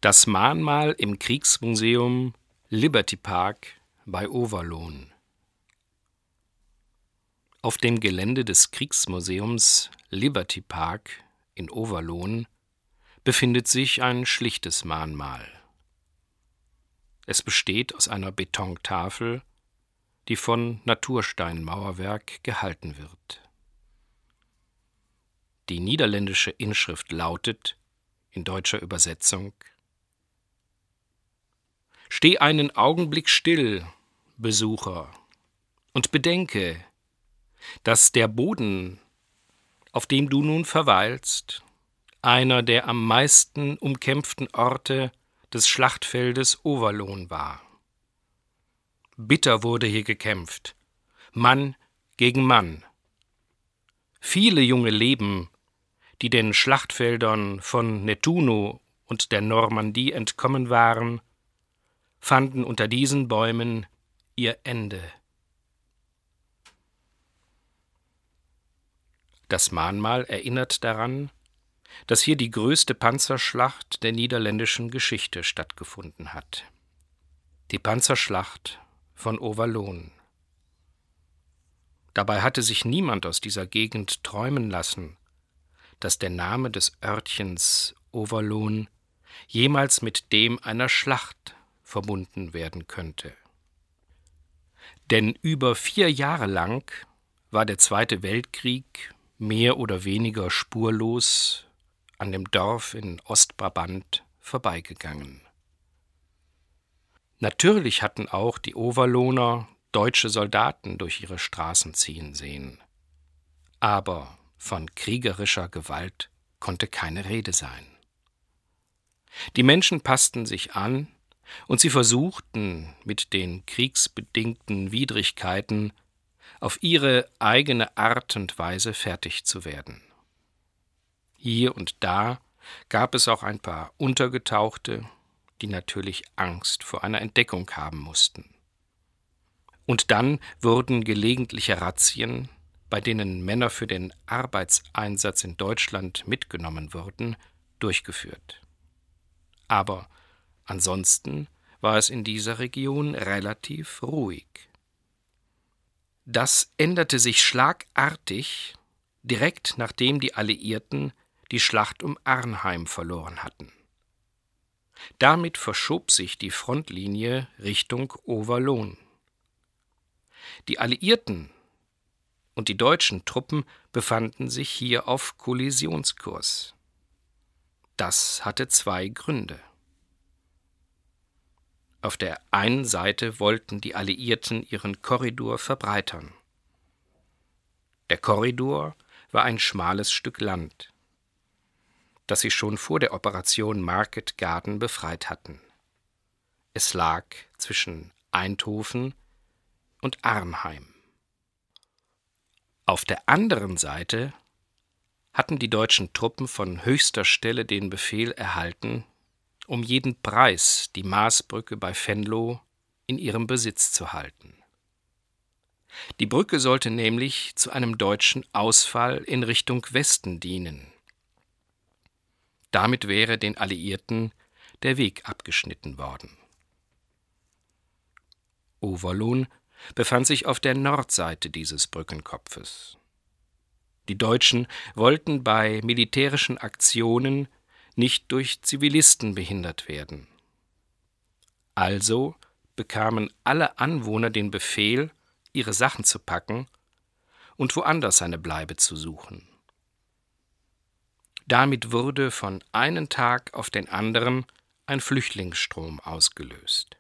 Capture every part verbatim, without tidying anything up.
Das Mahnmal im Kriegsmuseum Liberty Park bei Overloon. Auf dem Gelände des Kriegsmuseums Liberty Park in Overloon befindet sich ein schlichtes Mahnmal. Es besteht aus einer Betontafel, die von Natursteinmauerwerk gehalten wird. Die niederländische Inschrift lautet, in deutscher Übersetzung: Steh einen Augenblick still, Besucher, und bedenke, dass der Boden, auf dem du nun verweilst, einer der am meisten umkämpften Orte des Schlachtfeldes Overloon war. Bitter wurde hier gekämpft, Mann gegen Mann. Viele junge Leben, die den Schlachtfeldern von Nettuno und der Normandie entkommen waren, fanden unter diesen Bäumen ihr Ende. Das Mahnmal erinnert daran, dass hier die größte Panzerschlacht der niederländischen Geschichte stattgefunden hat. Die Panzerschlacht von Overloon. Dabei hatte sich niemand aus dieser Gegend träumen lassen, dass der Name des Örtchens Overloon jemals mit dem einer Schlacht verbunden werden könnte. Denn über vier Jahre lang war der Zweite Weltkrieg mehr oder weniger spurlos an dem Dorf in Ostbrabant vorbeigegangen. Natürlich hatten auch die Overlooner deutsche Soldaten durch ihre Straßen ziehen sehen. Aber von kriegerischer Gewalt konnte keine Rede sein. Die Menschen passten sich an und sie versuchten, mit den kriegsbedingten Widrigkeiten auf ihre eigene Art und Weise fertig zu werden. Hier und da gab es auch ein paar Untergetauchte, die natürlich Angst vor einer Entdeckung haben mussten. Und dann wurden gelegentliche Razzien, bei denen Männer für den Arbeitseinsatz in Deutschland mitgenommen wurden, durchgeführt. Aber ansonsten war es in dieser Region relativ ruhig. Das änderte sich schlagartig, direkt nachdem die Alliierten die Schlacht um Arnheim verloren hatten. Damit verschob sich die Frontlinie Richtung Overloon. Die Alliierten und die deutschen Truppen befanden sich hier auf Kollisionskurs. Das hatte zwei Gründe. Auf der einen Seite wollten die Alliierten ihren Korridor verbreitern. Der Korridor war ein schmales Stück Land, das sie schon vor der Operation Market Garden befreit hatten. Es lag zwischen Eindhoven und Arnheim. Auf der anderen Seite hatten die deutschen Truppen von höchster Stelle den Befehl erhalten, um jeden Preis die Maasbrücke bei Venlo in ihrem Besitz zu halten. Die Brücke sollte nämlich zu einem deutschen Ausfall in Richtung Westen dienen. Damit wäre den Alliierten der Weg abgeschnitten worden. Overloon befand sich auf der Nordseite dieses Brückenkopfes. Die Deutschen wollten bei militärischen Aktionen nicht durch Zivilisten behindert werden. Also bekamen alle Anwohner den Befehl, ihre Sachen zu packen und woanders eine Bleibe zu suchen. Damit wurde von einem Tag auf den anderen ein Flüchtlingsstrom ausgelöst.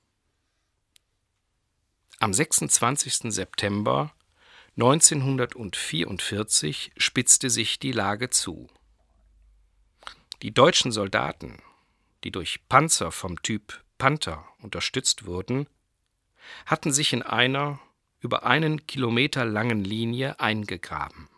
Am sechsundzwanzigsten September neunzehnhundertvierundvierzig spitzte sich die Lage zu. Die deutschen Soldaten, die durch Panzer vom Typ Panther unterstützt wurden, hatten sich in einer über einen Kilometer langen Linie eingegraben.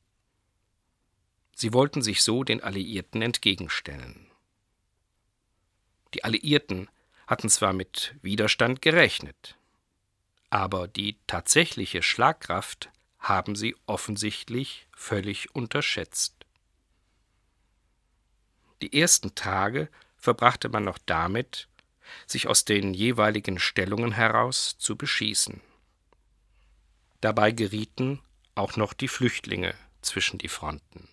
Sie wollten sich so den Alliierten entgegenstellen. Die Alliierten hatten zwar mit Widerstand gerechnet, aber die tatsächliche Schlagkraft haben sie offensichtlich völlig unterschätzt. Die ersten Tage verbrachte man noch damit, sich aus den jeweiligen Stellungen heraus zu beschießen. Dabei gerieten auch noch die Flüchtlinge zwischen die Fronten.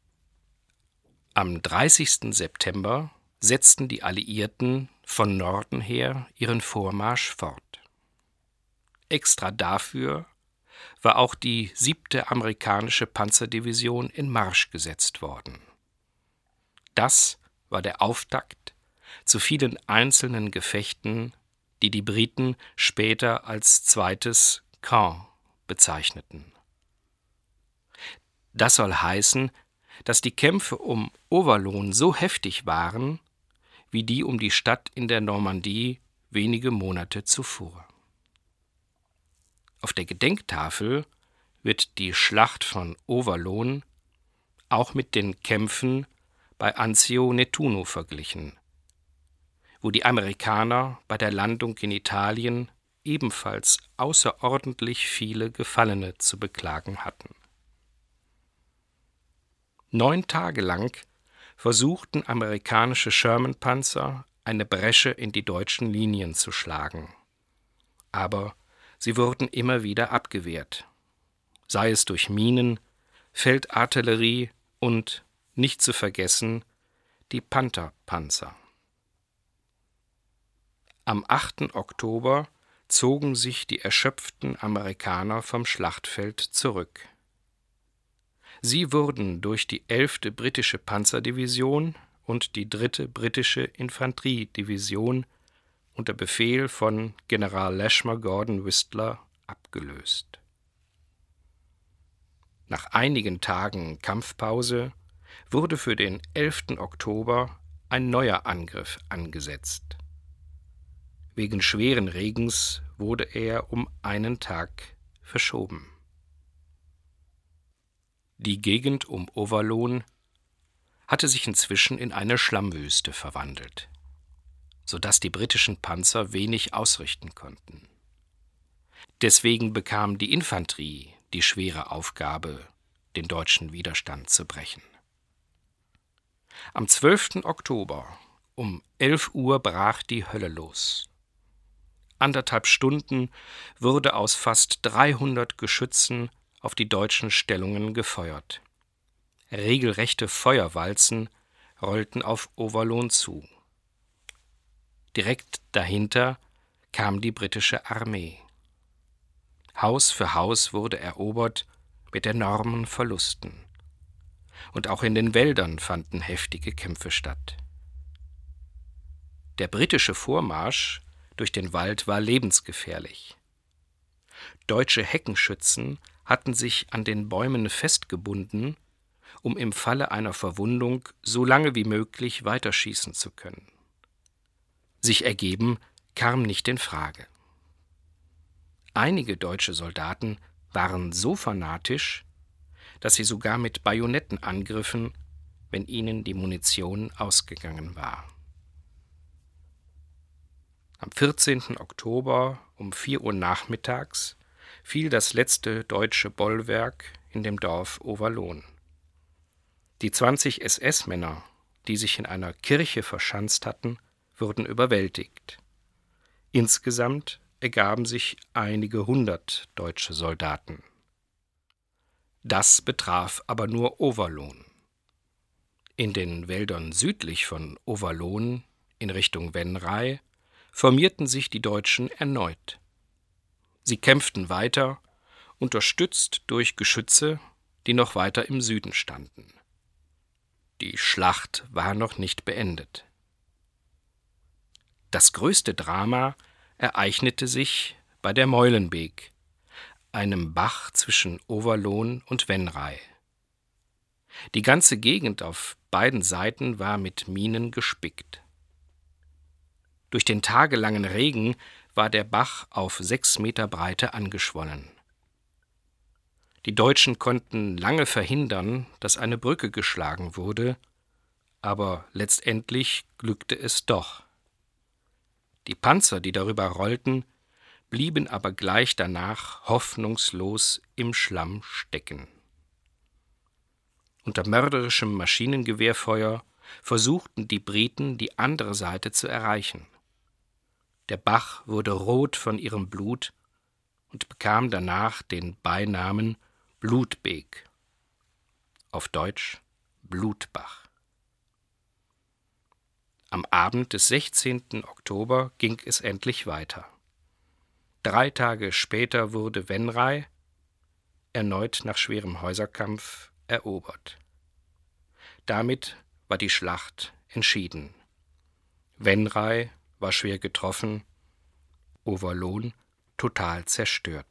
Am dreißigsten September setzten die Alliierten von Norden her ihren Vormarsch fort. Extra dafür war auch die siebte amerikanische Panzerdivision in Marsch gesetzt worden. Das war der Auftakt zu vielen einzelnen Gefechten, die die Briten später als zweites Caen bezeichneten. Das soll heißen, dass die Kämpfe um Overloon so heftig waren, wie die um die Stadt in der Normandie wenige Monate zuvor. Auf der Gedenktafel wird die Schlacht von Overloon auch mit den Kämpfen bei Anzio Nettuno verglichen, wo die Amerikaner bei der Landung in Italien ebenfalls außerordentlich viele Gefallene zu beklagen hatten. Neun Tage lang versuchten amerikanische Sherman-Panzer, eine Bresche in die deutschen Linien zu schlagen. Aber sie wurden immer wieder abgewehrt, sei es durch Minen, Feldartillerie und, nicht zu vergessen, die Panther-Panzer. Am achten Oktober zogen sich die erschöpften Amerikaner vom Schlachtfeld zurück. Sie wurden durch die elfte britische Panzerdivision und die dritte britische Infanteriedivision unter Befehl von General Lashmar Gordon Whistler abgelöst. Nach einigen Tagen Kampfpause wurde für den elften Oktober ein neuer Angriff angesetzt. Wegen schweren Regens wurde er um einen Tag verschoben. Die Gegend um Overloon hatte sich inzwischen in eine Schlammwüste verwandelt, sodass die britischen Panzer wenig ausrichten konnten. Deswegen bekam die Infanterie die schwere Aufgabe, den deutschen Widerstand zu brechen. Am zwölften Oktober um elf Uhr brach die Hölle los. Anderthalb Stunden wurde aus fast dreihundert Geschützen auf die deutschen Stellungen gefeuert. Regelrechte Feuerwalzen rollten auf Overloon zu. Direkt dahinter kam die britische Armee. Haus für Haus wurde erobert mit enormen Verlusten. Und auch in den Wäldern fanden heftige Kämpfe statt. Der britische Vormarsch durch den Wald war lebensgefährlich. Deutsche Heckenschützen hatten sich an den Bäumen festgebunden, um im Falle einer Verwundung so lange wie möglich weiterschießen zu können. Sich ergeben kam nicht in Frage. Einige deutsche Soldaten waren so fanatisch, dass sie sogar mit Bajonetten angriffen, wenn ihnen die Munition ausgegangen war. Am vierzehnten Oktober um vier Uhr nachmittags fiel das letzte deutsche Bollwerk in dem Dorf Overloon. Die zwanzig S S-Männer, die sich in einer Kirche verschanzt hatten, wurden überwältigt. Insgesamt ergaben sich einige hundert deutsche Soldaten. Das betraf aber nur Overloon. In den Wäldern südlich von Overloon in Richtung Venray formierten sich die Deutschen erneut. Sie kämpften weiter, unterstützt durch Geschütze, die noch weiter im Süden standen. Die Schlacht war noch nicht beendet. Das größte Drama ereignete sich bei der Meulenbeek, einem Bach zwischen Overloon und Venray. Die ganze Gegend auf beiden Seiten war mit Minen gespickt. Durch den tagelangen Regen war der Bach auf sechs Meter Breite angeschwollen. Die Deutschen konnten lange verhindern, dass eine Brücke geschlagen wurde, aber letztendlich glückte es doch. Die Panzer, die darüber rollten, blieben aber gleich danach hoffnungslos im Schlamm stecken. Unter mörderischem Maschinengewehrfeuer versuchten die Briten, die andere Seite zu erreichen. Der Bach wurde rot von ihrem Blut und bekam danach den Beinamen Blutbeek, auf Deutsch Blutbach. Am Abend des sechzehnten Oktober ging es endlich weiter. Drei Tage später wurde Venray, erneut nach schwerem Häuserkampf, erobert. Damit war die Schlacht entschieden. Venray war schwer getroffen, Overloon total zerstört.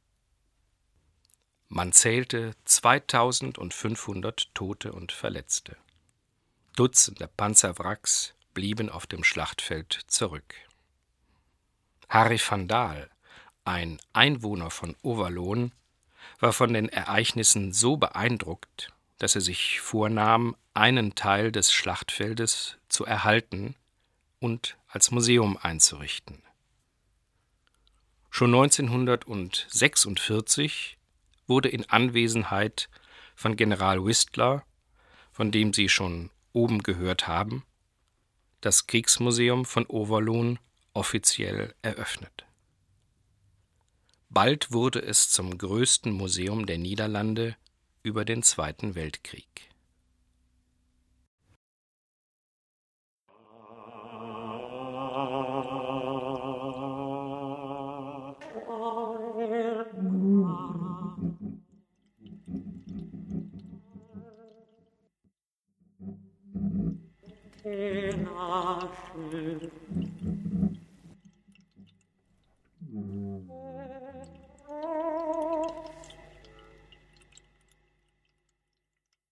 Man zählte zweitausendfünfhundert Tote und Verletzte. Dutzende Panzerwracks blieben auf dem Schlachtfeld zurück. Harry van Dal, ein Einwohner von Overloon, war von den Ereignissen so beeindruckt, dass er sich vornahm, einen Teil des Schlachtfeldes zu erhalten und als Museum einzurichten. Schon neunzehnhundertsechsundvierzig wurde in Anwesenheit von General Whistler, von dem Sie schon oben gehört haben, das Kriegsmuseum von Overloon offiziell eröffnet. Bald wurde es zum größten Museum der Niederlande über den Zweiten Weltkrieg.